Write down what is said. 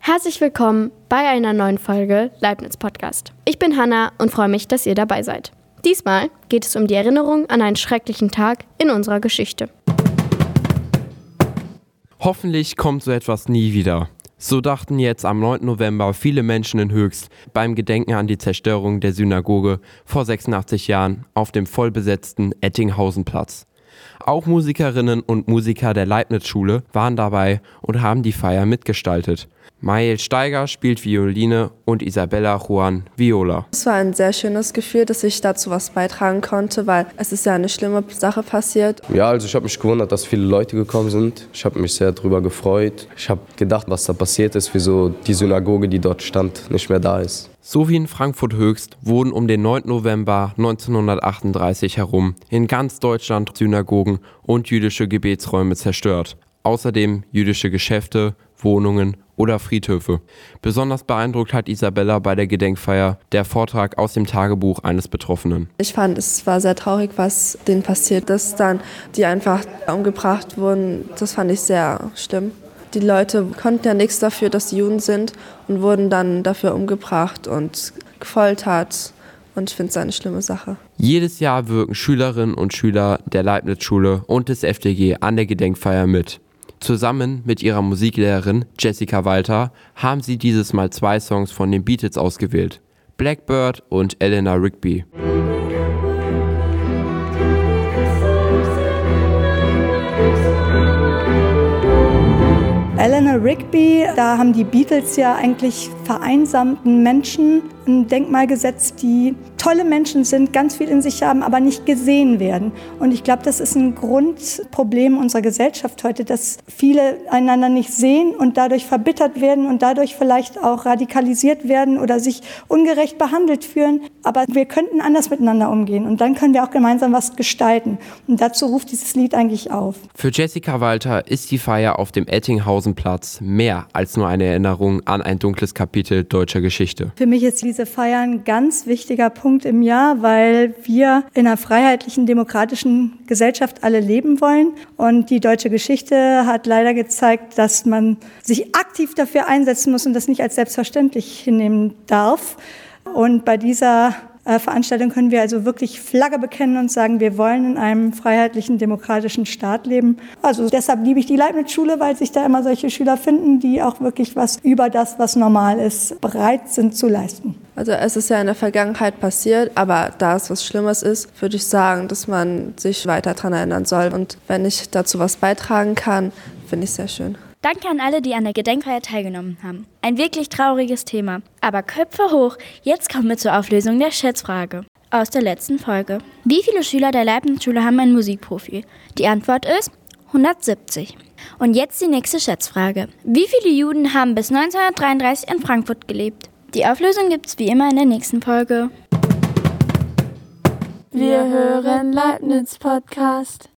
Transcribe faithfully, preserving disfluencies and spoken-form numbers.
Herzlich willkommen bei einer neuen Folge Leibniz Podcast. Ich bin Hannah und freue mich, dass ihr dabei seid. Diesmal geht es um die Erinnerung an einen schrecklichen Tag in unserer Geschichte. Hoffentlich kommt so etwas nie wieder. So dachten jetzt am neunten November viele Menschen in Höchst beim Gedenken an die Zerstörung der Synagoge vor sechsundachtzig Jahren auf dem vollbesetzten Ettinghausenplatz. Auch Musikerinnen und Musiker der Leibniz-Schule waren dabei und haben die Feier mitgestaltet. Mael Steiger spielt Violine und Isabella Juan Viola. Es war ein sehr schönes Gefühl, dass ich dazu was beitragen konnte, weil es ist ja eine schlimme Sache passiert. Ja, also ich habe mich gewundert, dass viele Leute gekommen sind. Ich habe mich sehr darüber gefreut. Ich habe gedacht, was da passiert ist, wieso die Synagoge, die dort stand, nicht mehr da ist. So wie in Frankfurt-Höchst wurden um den neunten November neunzehnhundertachtunddreißig herum in ganz Deutschland Synagogen und jüdische Gebetsräume zerstört. Außerdem jüdische Geschäfte, Wohnungen oder Friedhöfe. Besonders beeindruckt hat Isabella bei der Gedenkfeier der Vortrag aus dem Tagebuch eines Betroffenen. Ich fand, es war sehr traurig, was denen passiert ist, dann die einfach umgebracht wurden. Das fand ich sehr schlimm. Die Leute konnten ja nichts dafür, dass sie Juden sind und wurden dann dafür umgebracht und gefoltert. Und ich finde es eine schlimme Sache. Jedes Jahr wirken Schülerinnen und Schüler der Leibniz-Schule und des F D G an der Gedenkfeier mit. Zusammen mit ihrer Musiklehrerin Jessica Walter haben sie dieses Mal zwei Songs von den Beatles ausgewählt: Blackbird und Eleanor Rigby. Eleanor Rigby, da haben die Beatles ja eigentlich vereinsamten Menschen ein Denkmal gesetzt, die tolle Menschen sind, ganz viel in sich haben, aber nicht gesehen werden. Und ich glaube, das ist ein Grundproblem unserer Gesellschaft heute, dass viele einander nicht sehen und dadurch verbittert werden und dadurch vielleicht auch radikalisiert werden oder sich ungerecht behandelt fühlen. Aber wir könnten anders miteinander umgehen und dann können wir auch gemeinsam was gestalten. Und dazu ruft dieses Lied eigentlich auf. Für Jessica Walter ist die Feier auf dem Ettinghausenplatz mehr als nur eine Erinnerung an ein dunkles Kapitel deutscher Geschichte. Für mich ist diese Feier ein ganz wichtiger Punkt im Jahr, weil wir in einer freiheitlichen, demokratischen Gesellschaft alle leben wollen. Und die deutsche Geschichte hat leider gezeigt, dass man sich aktiv dafür einsetzen muss und das nicht als selbstverständlich hinnehmen darf. Und bei dieser Veranstaltung können wir also wirklich Flagge bekennen und sagen, wir wollen in einem freiheitlichen, demokratischen Staat leben. Also deshalb liebe ich die Leibniz-Schule, weil sich da immer solche Schüler finden, die auch wirklich was über das, was normal ist, bereit sind zu leisten. Also es ist ja in der Vergangenheit passiert, aber da es was Schlimmes ist, würde ich sagen, dass man sich weiter daran erinnern soll. Und wenn ich dazu was beitragen kann, finde ich es sehr schön. Danke an alle, die an der Gedenkfeier teilgenommen haben. Ein wirklich trauriges Thema. Aber Köpfe hoch, jetzt kommen wir zur Auflösung der Schätzfrage aus der letzten Folge. Wie viele Schüler der Leibniz-Schule haben ein Musikprofil? Die Antwort ist hundertsiebzig. Und jetzt die nächste Schätzfrage. Wie viele Juden haben bis neunzehnhundertdreiunddreißig in Frankfurt gelebt? Die Auflösung gibt's wie immer in der nächsten Folge. Wir hören Leibniz Podcast.